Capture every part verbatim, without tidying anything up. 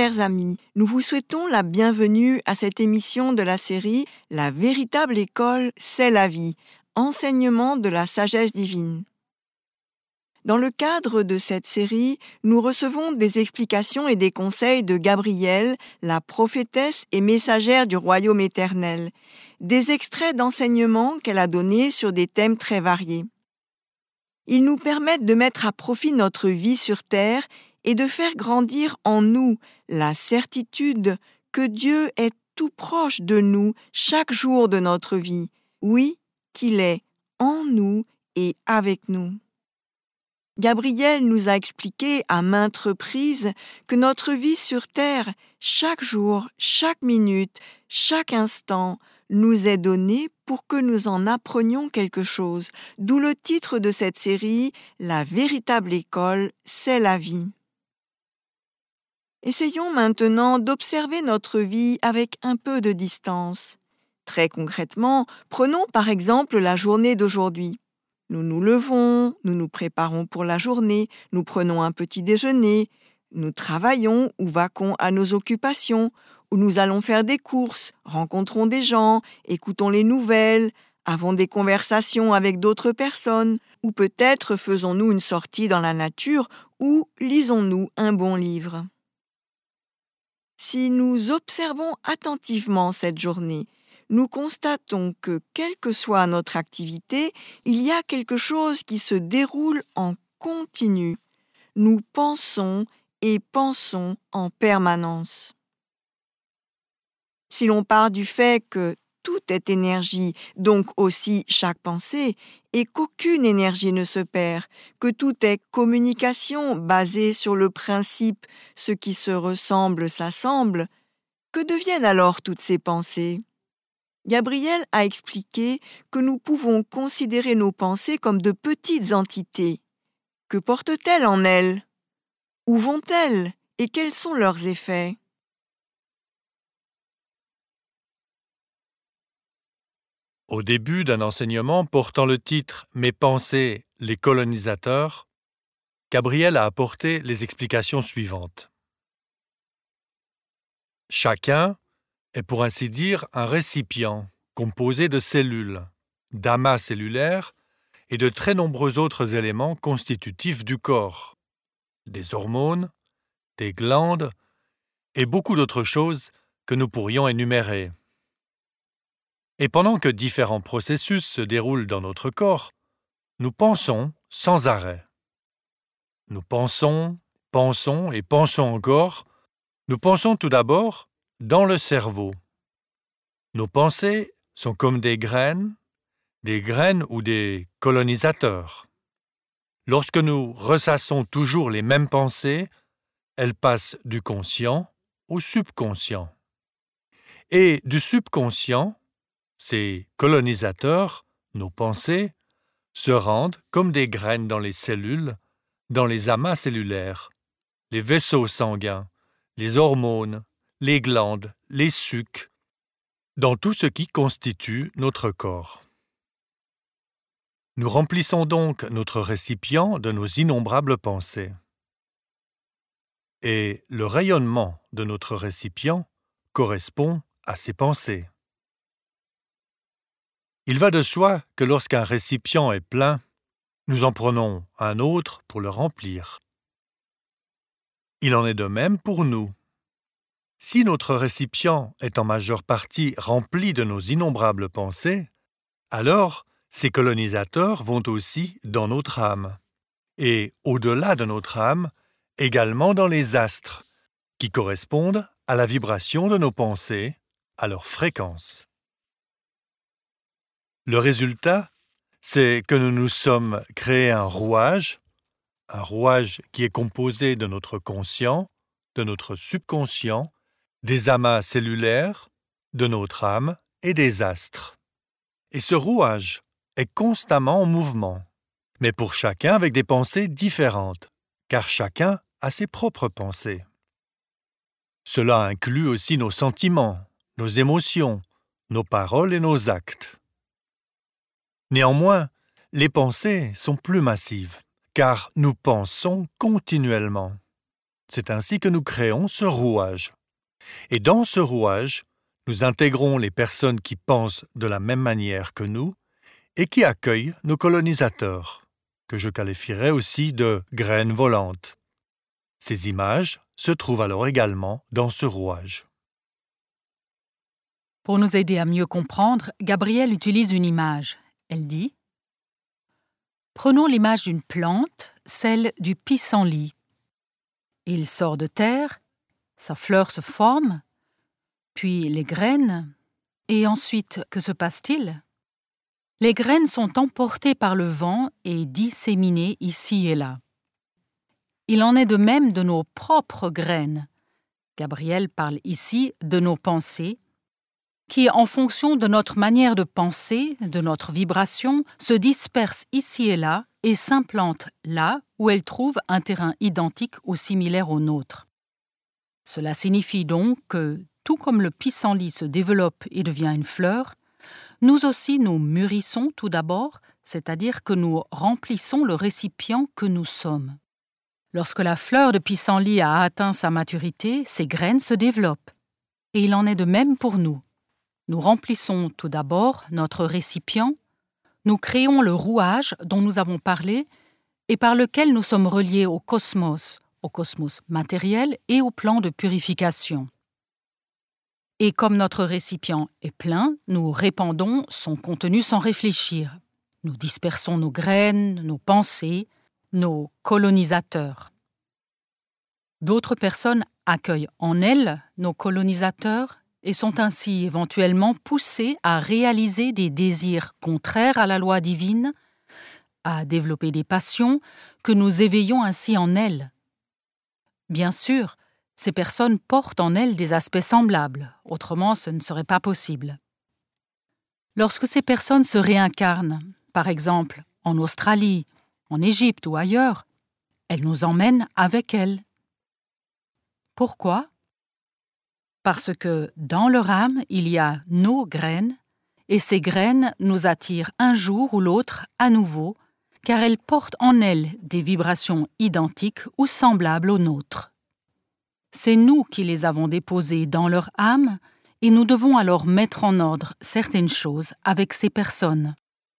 chers amis, nous vous souhaitons la bienvenue à cette émission de la série « La véritable école, c'est la vie », enseignement de la sagesse divine. Dans le cadre de cette série, nous recevons des explications et des conseils de Gabrielle, la prophétesse et messagère du royaume éternel, des extraits d'enseignements qu'elle a donnés sur des thèmes très variés. Ils nous permettent de mettre à profit notre vie sur terre et de faire grandir en nous la certitude que Dieu est tout proche de nous chaque jour de notre vie, oui, qu'il est en nous et avec nous. Gabrielle nous a expliqué à maintes reprises que notre vie sur terre, chaque jour, chaque minute, chaque instant, nous est donnée pour que nous en apprenions quelque chose, d'où le titre de cette série « La véritable école, c'est la vie ». Essayons maintenant d'observer notre vie avec un peu de distance. Très concrètement, prenons par exemple la journée d'aujourd'hui. Nous nous levons, nous nous préparons pour la journée, nous prenons un petit déjeuner, nous travaillons ou vaquons à nos occupations, ou nous allons faire des courses, rencontrons des gens, écoutons les nouvelles, avons des conversations avec d'autres personnes, ou peut-être faisons-nous une sortie dans la nature ou lisons-nous un bon livre. Si nous observons attentivement cette journée, nous constatons que, quelle que soit notre activité, il y a quelque chose qui se déroule en continu. Nous pensons et pensons en permanence. Si l'on part du fait que tout est énergie, donc aussi chaque pensée, et qu'aucune énergie ne se perd, que tout est communication basée sur le principe « ce qui se ressemble s'assemble », que deviennent alors toutes ces pensées ? Gabrielle a expliqué que nous pouvons considérer nos pensées comme de petites entités. Que portent-elles en elles ? Où vont-elles et quels sont leurs effets ? Au début d'un enseignement portant le titre « Mes pensées, les colonisateurs », Gabrielle a apporté les explications suivantes. Chacun est pour ainsi dire un récipient composé de cellules, d'amas cellulaires et de très nombreux autres éléments constitutifs du corps, des hormones, des glandes et beaucoup d'autres choses que nous pourrions énumérer. Et pendant que différents processus se déroulent dans notre corps, nous pensons sans arrêt. Nous pensons, pensons et pensons encore. Nous pensons tout d'abord dans le cerveau. Nos pensées sont comme des graines, des graines ou des colonisateurs. Lorsque nous ressassons toujours les mêmes pensées, elles passent du conscient au subconscient. Et du subconscient, ces colonisateurs, nos pensées, se rendent comme des graines dans les cellules, dans les amas cellulaires, les vaisseaux sanguins, les hormones, les glandes, les sucs, dans tout ce qui constitue notre corps. Nous remplissons donc notre récipient de nos innombrables pensées. Et le rayonnement de notre récipient correspond à ces pensées. Il va de soi que lorsqu'un récipient est plein, nous en prenons un autre pour le remplir. Il en est de même pour nous. Si notre récipient est en majeure partie rempli de nos innombrables pensées, alors ces colonisateurs vont aussi dans notre âme, et au-delà de notre âme, également dans les astres, qui correspondent à la vibration de nos pensées, à leur fréquence. Le résultat, c'est que nous nous sommes créés un rouage, un rouage qui est composé de notre conscient, de notre subconscient, des amas cellulaires, de notre âme et des astres. Et ce rouage est constamment en mouvement, mais pour chacun avec des pensées différentes, car chacun a ses propres pensées. Cela inclut aussi nos sentiments, nos émotions, nos paroles et nos actes. Néanmoins, les pensées sont plus massives, car nous pensons continuellement. C'est ainsi que nous créons ce rouage. Et dans ce rouage, nous intégrons les personnes qui pensent de la même manière que nous et qui accueillent nos colonisateurs, que je qualifierais aussi de graines volantes. Ces images se trouvent alors également dans ce rouage. Pour nous aider à mieux comprendre, Gabrielle utilise une image. Elle dit « Prenons l'image d'une plante, celle du pissenlit. Il sort de terre, sa fleur se forme, puis les graines, et ensuite, que se passe-t-il ? Les graines sont emportées par le vent et disséminées ici et là. Il en est de même de nos propres graines. Gabrielle parle ici de nos pensées, qui, en fonction de notre manière de penser, de notre vibration, se dispersent ici et là et s'implantent là où elles trouvent un terrain identique ou similaire au nôtre. Cela signifie donc que, tout comme le pissenlit se développe et devient une fleur, nous aussi nous mûrissons tout d'abord, c'est-à-dire que nous remplissons le récipient que nous sommes. Lorsque la fleur de pissenlit a atteint sa maturité, ses graines se développent. Et il en est de même pour nous. Nous remplissons tout d'abord notre récipient, nous créons le rouage dont nous avons parlé et par lequel nous sommes reliés au cosmos, au cosmos matériel et au plan de purification. Et comme notre récipient est plein, nous répandons son contenu sans réfléchir. Nous dispersons nos graines, nos pensées, nos colonisateurs. D'autres personnes accueillent en elles nos colonisateurs et sont ainsi éventuellement poussées à réaliser des désirs contraires à la loi divine, à développer des passions que nous éveillons ainsi en elles. Bien sûr, ces personnes portent en elles des aspects semblables, autrement ce ne serait pas possible. Lorsque ces personnes se réincarnent, par exemple en Australie, en Égypte ou ailleurs, elles nous emmènent avec elles. Pourquoi ? Parce que dans leur âme, il y a nos graines, et ces graines nous attirent un jour ou l'autre à nouveau, car elles portent en elles des vibrations identiques ou semblables aux nôtres. C'est nous qui les avons déposées dans leur âme, et nous devons alors mettre en ordre certaines choses avec ces personnes.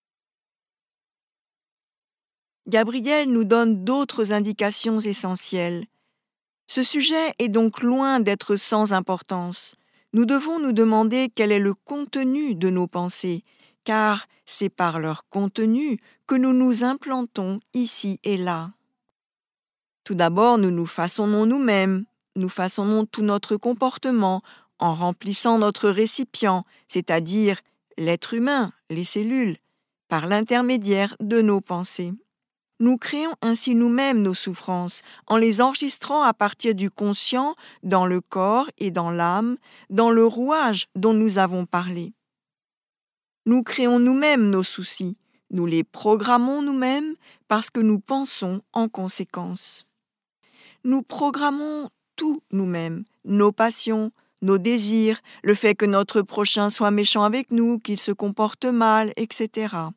Gabrielle nous donne d'autres indications essentielles. Ce sujet est donc loin d'être sans importance. Nous devons nous demander quel est le contenu de nos pensées, car c'est par leur contenu que nous nous implantons ici et là. Tout d'abord, nous nous façonnons nous-mêmes, nous façonnons tout notre comportement en remplissant notre récipient, c'est-à-dire l'être humain, les cellules, par l'intermédiaire de nos pensées. Nous créons ainsi nous-mêmes nos souffrances en les enregistrant à partir du conscient dans le corps et dans l'âme, dans le rouage dont nous avons parlé. Nous créons nous-mêmes nos soucis, nous les programmons nous-mêmes parce que nous pensons en conséquence. Nous programmons tout nous-mêmes, nos passions, nos désirs, le fait que notre prochain soit méchant avec nous, qu'il se comporte mal, et cetera.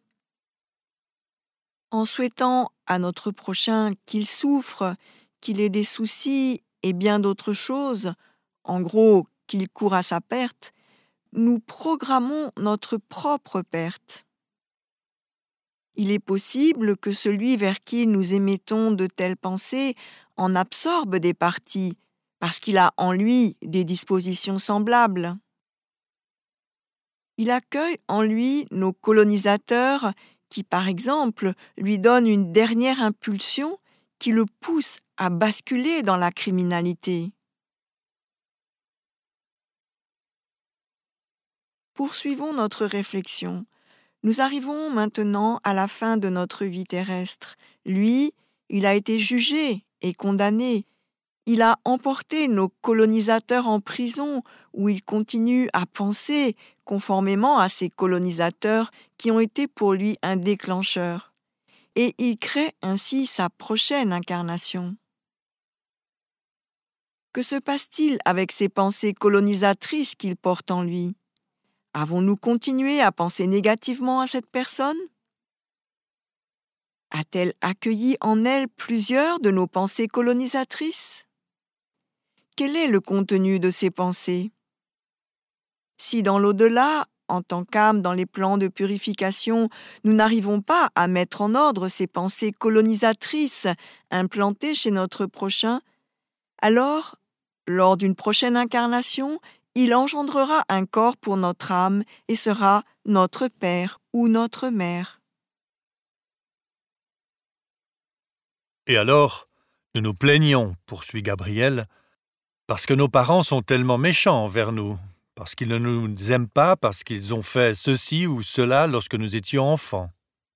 En souhaitant à notre prochain qu'il souffre, qu'il ait des soucis et bien d'autres choses, en gros qu'il court à sa perte, nous programmons notre propre perte. Il est possible que celui vers qui nous émettons de telles pensées en absorbe des parties, parce qu'il a en lui des dispositions semblables. Il accueille en lui nos colonisateurs qui, par exemple, lui donnent une dernière impulsion qui le pousse à basculer dans la criminalité. Poursuivons notre réflexion. Nous arrivons maintenant à la fin de notre vie terrestre. Lui, il a été jugé et condamné. Il a emporté nos colonisateurs en prison où il continue à penser conformément à ces colonisateurs qui ont été pour lui un déclencheur. Et il crée ainsi sa prochaine incarnation. Que se passe-t-il avec ces pensées colonisatrices qu'il porte en lui ? Avons-nous continué à penser négativement à cette personne ? A-t-elle accueilli en elle plusieurs de nos pensées colonisatrices ? quel est le contenu de ces pensées? Si dans l'au-delà, en tant qu'âme dans les plans de purification, nous n'arrivons pas à mettre en ordre ces pensées colonisatrices implantées chez notre prochain, alors, lors d'une prochaine incarnation, il engendrera un corps pour notre âme et sera notre père ou notre mère. Et alors, nous nous plaignons, poursuit Gabriel, parce que nos parents sont tellement méchants envers nous, parce qu'ils ne nous aiment pas, parce qu'ils ont fait ceci ou cela lorsque nous étions enfants.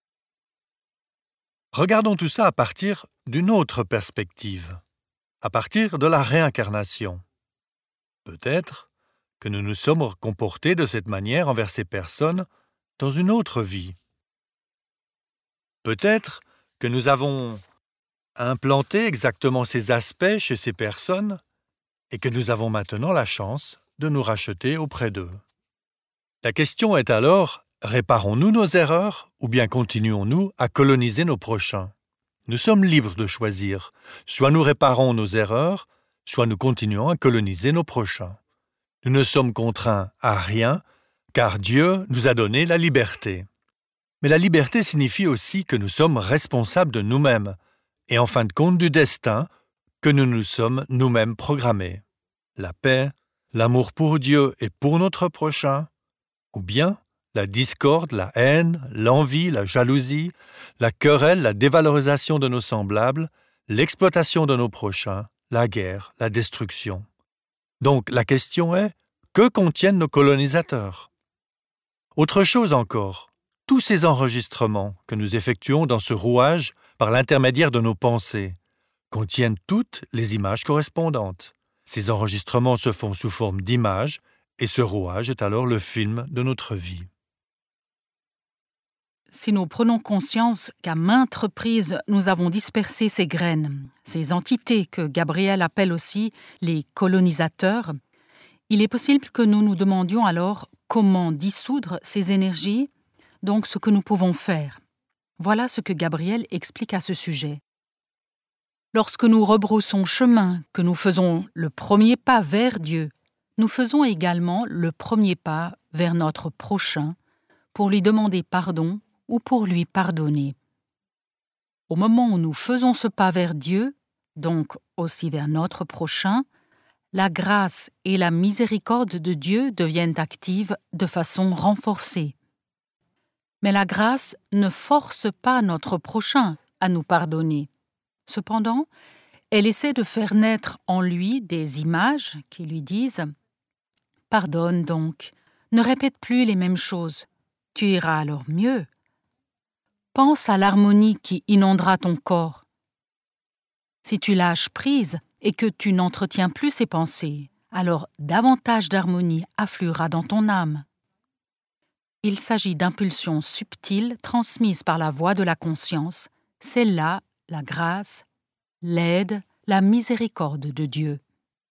Regardons tout ça à partir d'une autre perspective, à partir de la réincarnation. Peut-être que nous nous sommes comportés de cette manière envers ces personnes dans une autre vie. Peut-être que nous avons implanté exactement ces aspects chez ces personnes et que nous avons maintenant la chance de nous racheter auprès d'eux. La question est alors, réparons-nous nos erreurs ou bien continuons-nous à coloniser nos prochains? Nous sommes libres de choisir. Soit nous réparons nos erreurs, soit nous continuons à coloniser nos prochains. Nous ne sommes contraints à rien, car Dieu nous a donné la liberté. Mais la liberté signifie aussi que nous sommes responsables de nous-mêmes, et en fin de compte du destin que nous nous sommes nous-mêmes programmés. La paix, l'amour pour Dieu et pour notre prochain, ou bien la discorde, la haine, l'envie, la jalousie, la querelle, la dévalorisation de nos semblables, l'exploitation de nos prochains, la guerre, la destruction. Donc la question est, que contiennent nos colonisateurs? Autre chose encore, tous ces enregistrements que nous effectuons dans ce rouage par l'intermédiaire de nos pensées contiennent toutes les images correspondantes. Ces enregistrements se font sous forme d'images et ce rouage est alors le film de notre vie. Si nous prenons conscience qu'à maintes reprises nous avons dispersé ces graines, ces entités que Gabriel appelle aussi les colonisateurs, il est possible que nous nous demandions alors comment dissoudre ces énergies, donc ce que nous pouvons faire. Voilà ce que Gabriel explique à ce sujet. Lorsque nous rebroussons chemin, que nous faisons le premier pas vers Dieu, nous faisons également le premier pas vers notre prochain pour lui demander pardon ou pour lui pardonner. Au moment où nous faisons ce pas vers Dieu, donc aussi vers notre prochain, la grâce et la miséricorde de Dieu deviennent actives de façon renforcée. Mais la grâce ne force pas notre prochain à nous pardonner. Cependant, elle essaie de faire naître en lui des images qui lui disent « Pardonne donc, ne répète plus les mêmes choses, tu iras alors mieux. Pense à l'harmonie qui inondera ton corps. Si tu lâches prise et que tu n'entretiens plus ces pensées, alors davantage d'harmonie affluera dans ton âme. » Il s'agit d'impulsions subtiles transmises par la voie de la conscience. C'est là la grâce, l'aide, la miséricorde de Dieu.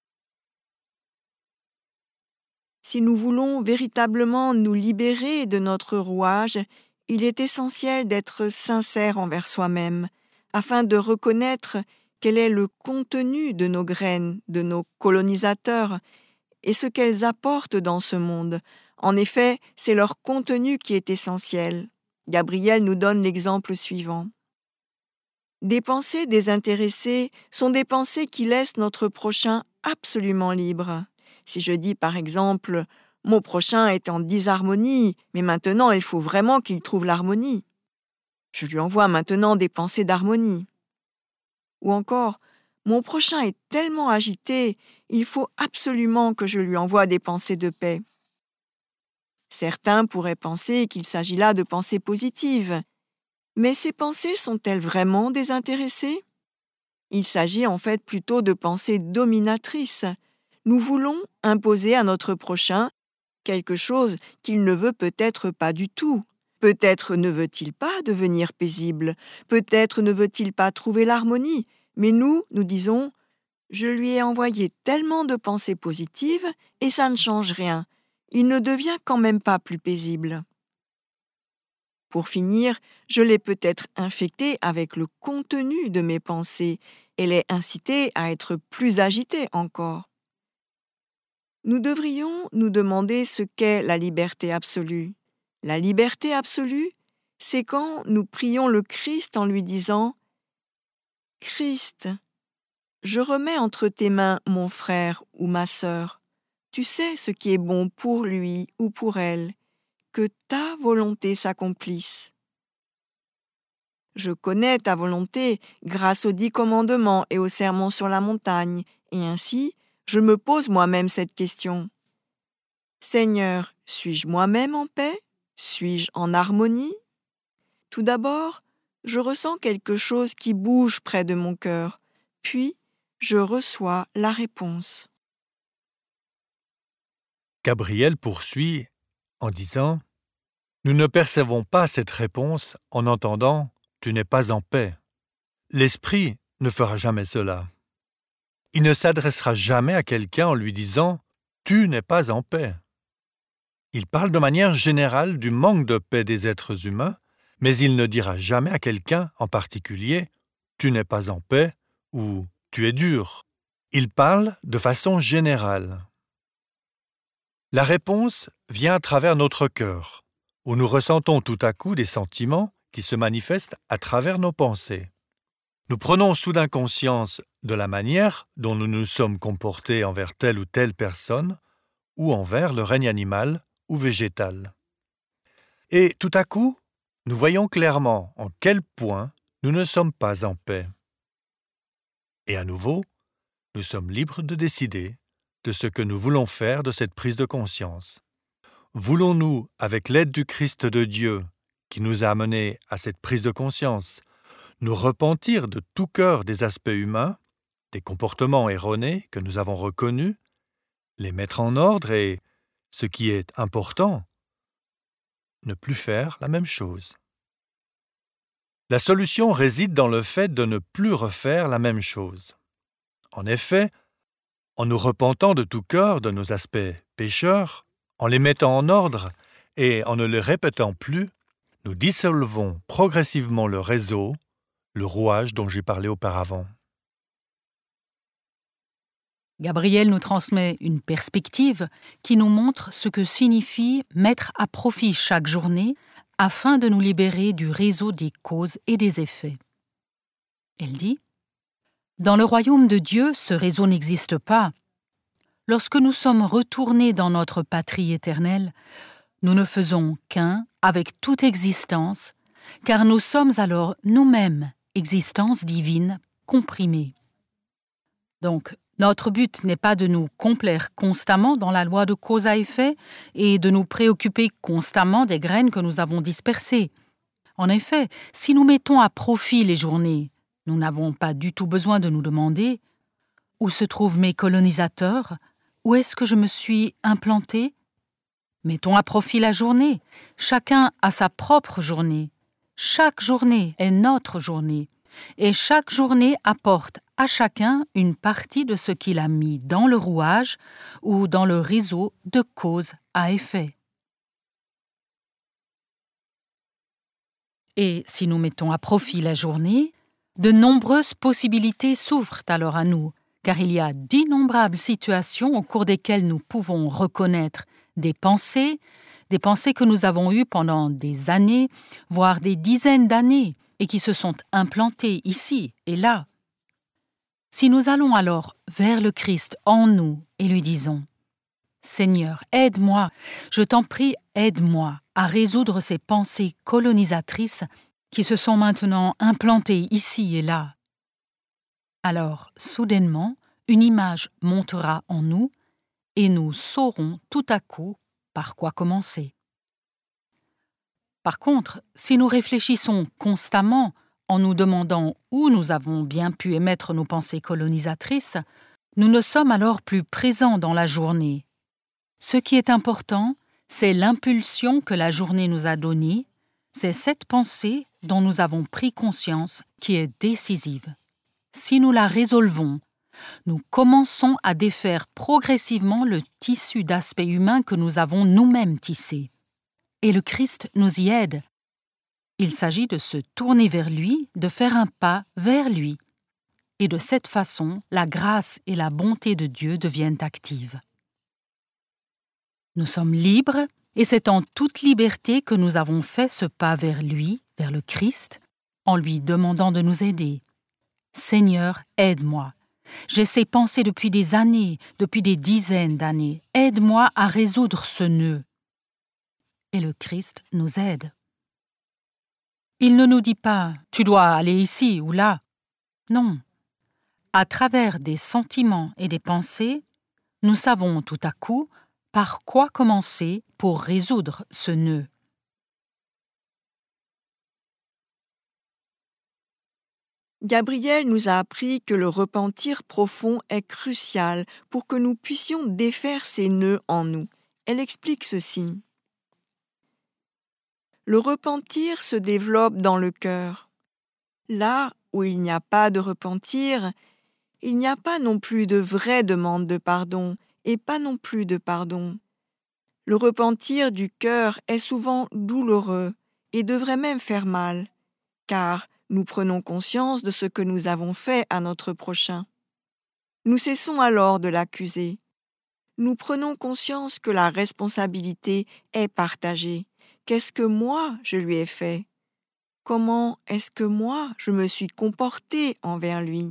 Si nous voulons véritablement nous libérer de notre rouage, il est essentiel d'être sincère envers soi-même, afin de reconnaître quel est le contenu de nos graines, de nos colonisateurs, et ce qu'elles apportent dans ce monde. En effet, c'est leur contenu qui est essentiel. Gabriel nous donne l'exemple suivant. Des pensées désintéressées sont des pensées qui laissent notre prochain absolument libre. Si je dis par exemple « Mon prochain est en disharmonie, mais maintenant il faut vraiment qu'il trouve l'harmonie », je lui envoie maintenant des pensées d'harmonie. Ou encore « Mon prochain est tellement agité, il faut absolument que je lui envoie des pensées de paix ». Certains pourraient penser qu'il s'agit là de pensées positives, mais ces pensées sont-elles vraiment désintéressées? Il s'agit en fait plutôt de pensées dominatrices. Nous voulons imposer à notre prochain quelque chose qu'il ne veut peut-être pas du tout. Peut-être ne veut-il pas devenir paisible, peut-être ne veut-il pas trouver l'harmonie, mais nous, nous disons « Je lui ai envoyé tellement de pensées positives et ça ne change rien. Il ne devient quand même pas plus paisible. » Pour finir, je l'ai peut-être infecté avec le contenu de mes pensées et l'ai incité à être plus agité encore. Nous devrions nous demander ce qu'est la liberté absolue. La liberté absolue, c'est quand nous prions le Christ en lui disant « Christ, je remets entre tes mains mon frère ou ma sœur. Tu sais ce qui est bon pour lui ou pour elle, que ta volonté s'accomplisse. Je connais ta volonté grâce aux dix commandements et au sermon sur la montagne, et ainsi, je me pose moi-même cette question. Seigneur, suis-je moi-même en paix? Suis-je en harmonie? Tout d'abord, je ressens quelque chose qui bouge près de mon cœur, puis je reçois la réponse. Gabriel poursuit en disant « Nous ne percevons pas cette réponse en entendant « tu n'es pas en paix ». L'esprit ne fera jamais cela. Il ne s'adressera jamais à quelqu'un en lui disant « tu n'es pas en paix ». Il parle de manière générale du manque de paix des êtres humains, mais il ne dira jamais à quelqu'un en particulier « tu n'es pas en paix » ou « tu es dur ». Il parle de façon générale. La réponse vient à travers notre cœur, où nous ressentons tout à coup des sentiments qui se manifestent à travers nos pensées. Nous prenons soudain conscience de la manière dont nous nous sommes comportés envers telle ou telle personne ou envers le règne animal ou végétal. Et tout à coup, nous voyons clairement en quel point nous ne sommes pas en paix. Et à nouveau, nous sommes libres de décider de ce que nous voulons faire de cette prise de conscience. Voulons-nous, avec l'aide du Christ de Dieu, qui nous a amenés à cette prise de conscience, nous repentir de tout cœur des aspects humains, des comportements erronés que nous avons reconnus, les mettre en ordre et, ce qui est important, ne plus faire la même chose. La solution réside dans le fait de ne plus refaire la même chose. En effet, en nous repentant de tout cœur de nos aspects pécheurs, en les mettant en ordre et en ne les répétant plus, nous dissolvons progressivement le réseau, le rouage dont j'ai parlé auparavant. Gabriel nous transmet une perspective qui nous montre ce que signifie mettre à profit chaque journée afin de nous libérer du réseau des causes et des effets. Elle dit « Dans le royaume de Dieu, ce réseau n'existe pas. Lorsque nous sommes retournés dans notre patrie éternelle, nous ne faisons qu'un avec toute existence, car nous sommes alors nous-mêmes existence divine comprimée. Donc, notre but n'est pas de nous complaire constamment dans la loi de cause à effet et de nous préoccuper constamment des graines que nous avons dispersées. En effet, si nous mettons à profit les journées, nous n'avons pas du tout besoin de nous demander « Où se trouvent mes colonisateurs ? Où est-ce que je me suis implanté ?» Mettons à profit la journée. Chacun a sa propre journée. Chaque journée est notre journée. Et chaque journée apporte à chacun une partie de ce qu'il a mis dans le rouage ou dans le réseau de cause à effet. Et si nous mettons à profit la journée, de nombreuses possibilités s'ouvrent alors à nous, car il y a d'innombrables situations au cours desquelles nous pouvons reconnaître des pensées, des pensées que nous avons eues pendant des années, voire des dizaines d'années, et qui se sont implantées ici et là. Si nous allons alors vers le Christ en nous et lui disons « Seigneur, aide-moi, je t'en prie, aide-moi à résoudre ces pensées colonisatrices qui se sont maintenant implantées ici et là », alors, soudainement, une image montera en nous et nous saurons tout à coup par quoi commencer. Par contre, si nous réfléchissons constamment en nous demandant où nous avons bien pu émettre nos pensées colonisatrices, nous ne sommes alors plus présents dans la journée. Ce qui est important, c'est l'impulsion que la journée nous a donnée, c'est cette pensée dont nous avons pris conscience qui est décisive. Si nous la résolvons, nous commençons à défaire progressivement le tissu d'aspects humains que nous avons nous-mêmes tissé. Et le Christ nous y aide. Il s'agit de se tourner vers lui, de faire un pas vers lui. Et de cette façon, la grâce et la bonté de Dieu deviennent actives. Nous sommes libres et c'est en toute liberté que nous avons fait ce pas vers lui, vers le Christ, en lui demandant de nous aider. « Seigneur, aide-moi. J'ai ces pensées depuis des années, depuis des dizaines d'années. Aide-moi à résoudre ce nœud. » Et le Christ nous aide. Il ne nous dit pas « tu dois aller ici ou là ». Non. À travers des sentiments et des pensées, nous savons tout à coup par quoi commencer pour résoudre ce nœud. Gabriel nous a appris que le repentir profond est crucial pour que nous puissions défaire ces nœuds en nous. Elle explique ceci. Le repentir se développe dans le cœur. Là où il n'y a pas de repentir, il n'y a pas non plus de vraie demande de pardon et pas non plus de pardon. Le repentir du cœur est souvent douloureux et devrait même faire mal, car nous prenons conscience de ce que nous avons fait à notre prochain. Nous cessons alors de l'accuser. Nous prenons conscience que la responsabilité est partagée. Qu'est-ce que moi je lui ai fait? Comment est-ce que moi je me suis comporté envers lui?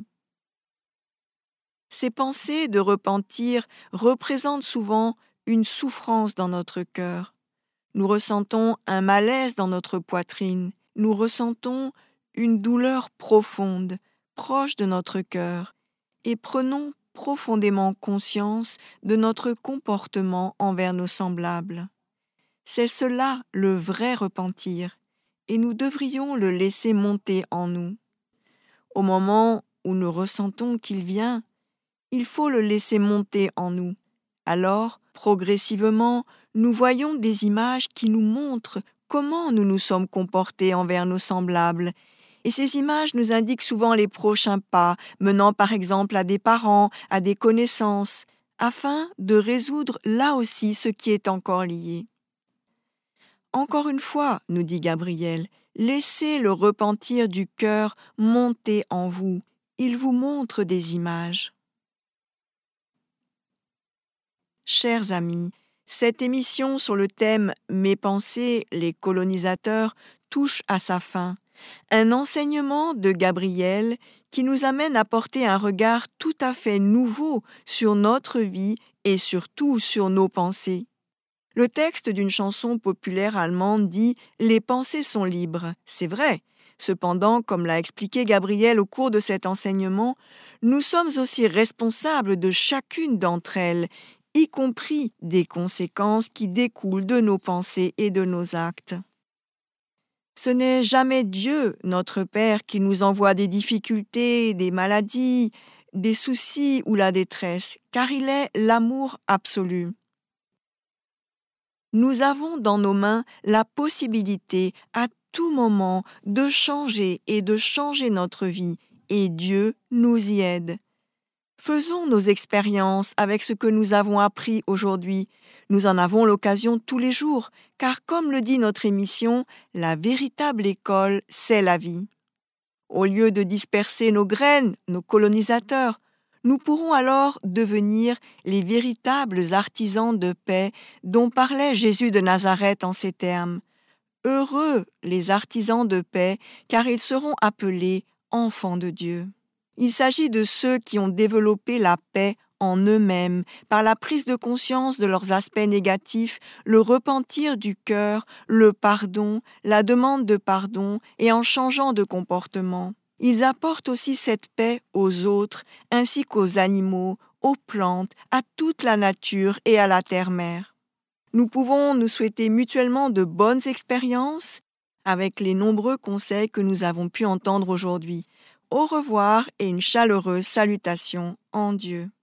Ces pensées de repentir représentent souvent une souffrance dans notre cœur. Nous ressentons un malaise dans notre poitrine. Nous ressentons une douleur profonde, proche de notre cœur, et prenons profondément conscience de notre comportement envers nos semblables. C'est cela le vrai repentir, et nous devrions le laisser monter en nous. Au moment où nous ressentons qu'il vient, il faut le laisser monter en nous. Alors, progressivement, nous voyons des images qui nous montrent comment nous nous sommes comportés envers nos semblables. Et ces images nous indiquent souvent les prochains pas, menant par exemple à des parents, à des connaissances, afin de résoudre là aussi ce qui est encore lié. Encore une fois, nous dit Gabriel, laissez le repentir du cœur monter en vous. Il vous montre des images. Chers amis, cette émission sur le thème « Mes pensées, les colonisateurs » touche à sa fin. Un enseignement de Gabriel qui nous amène à porter un regard tout à fait nouveau sur notre vie et surtout sur nos pensées. Le texte d'une chanson populaire allemande dit « Les pensées sont libres ». C'est vrai. Cependant, comme l'a expliqué Gabriel au cours de cet enseignement, nous sommes aussi responsables de chacune d'entre elles, y compris des conséquences qui découlent de nos pensées et de nos actes. Ce n'est jamais Dieu, notre Père, qui nous envoie des difficultés, des maladies, des soucis ou la détresse, car il est l'amour absolu. Nous avons dans nos mains la possibilité à tout moment de changer et de changer notre vie, et Dieu nous y aide. Faisons nos expériences avec ce que nous avons appris aujourd'hui. Nous en avons l'occasion tous les jours, car comme le dit notre émission, la véritable école, c'est la vie. Au lieu de disperser nos graines, nos colonisateurs, nous pourrons alors devenir les véritables artisans de paix dont parlait Jésus de Nazareth en ces termes. Heureux les artisans de paix, car ils seront appelés enfants de Dieu. Il s'agit de ceux qui ont développé la paix en eux-mêmes, par la prise de conscience de leurs aspects négatifs, le repentir du cœur, le pardon, la demande de pardon et en changeant de comportement. Ils apportent aussi cette paix aux autres, ainsi qu'aux animaux, aux plantes, à toute la nature et à la terre-mère. Nous pouvons nous souhaiter mutuellement de bonnes expériences avec les nombreux conseils que nous avons pu entendre aujourd'hui. Au revoir et une chaleureuse salutation en Dieu.